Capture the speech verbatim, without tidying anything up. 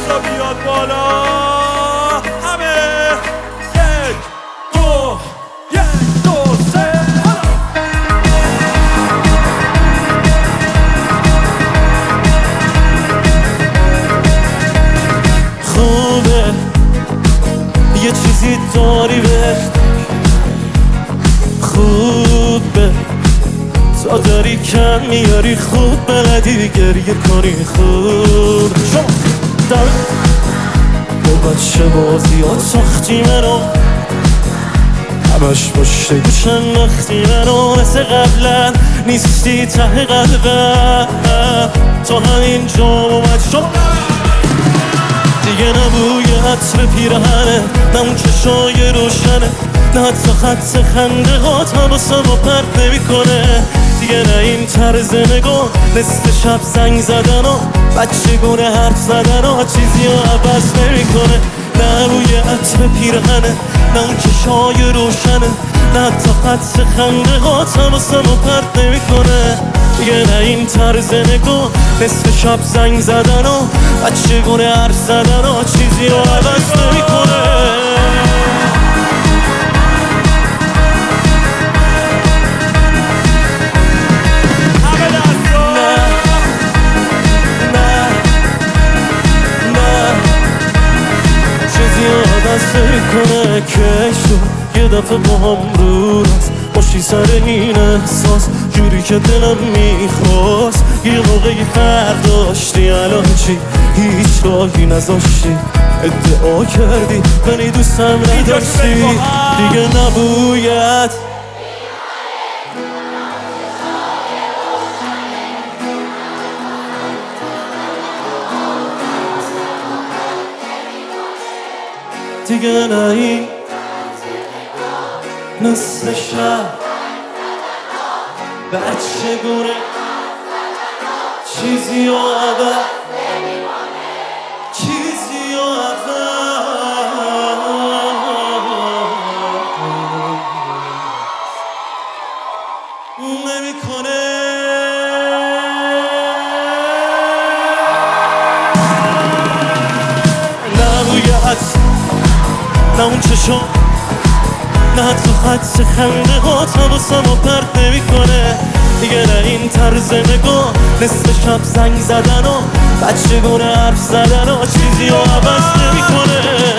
دستا بیاد بالا همه. یک دو یک دو سه خوبه یه چیزی داری بهش، خوبه تا داری کم میاری، خوب بلدی گریه کنی، خوب شما در با بچه بازیات ساختی منو، همش پشت گوشم وقتی منو، مثل قبلا نیستی ته قلبم، تا همین جا اومد شما دیگه نبوی عطر پیرهنه، نه اون چشای روشنه، نه حتی خط خنده هات حواسم رو پرت نمی کنه دیگه، نه این طرز نگاه نصف شب زنگ زدن و بچه گونه حرف زدن و چیزی رو عوض نمی کنه، نه بوی عطر پیرهنه، نه اون چشای روشنه، نه حتی خط خنده هات حواسم رو پرت نمی کنه دیگه، نه این طرز نگاه نصف شب زنگ زدن و بچه گونه حرف زدن و چیزی رو عوض نمی کنه. کنه کشو یه دفعه با هم رو راست باشی سر این احساس، جوری که دلم میخواست، یه موقعی فرق داشتی الان چی هیچ راهی نذاشتی، ادعا کردی منی دوستم نداشتی دیگه نبوید دیگه، نه این نصف شب بچه گونه چیزی و عوض چیزی و عوض نمی کنه. نبوید نه اون چشم، نه حتی خط خنده هات حواسم رو پرت نمی کنه دیگه، نه این طرز نگاه نصف شب زنگ زدن و بچه گونه حرف زدن و چیزی رو عوض نمی کنه.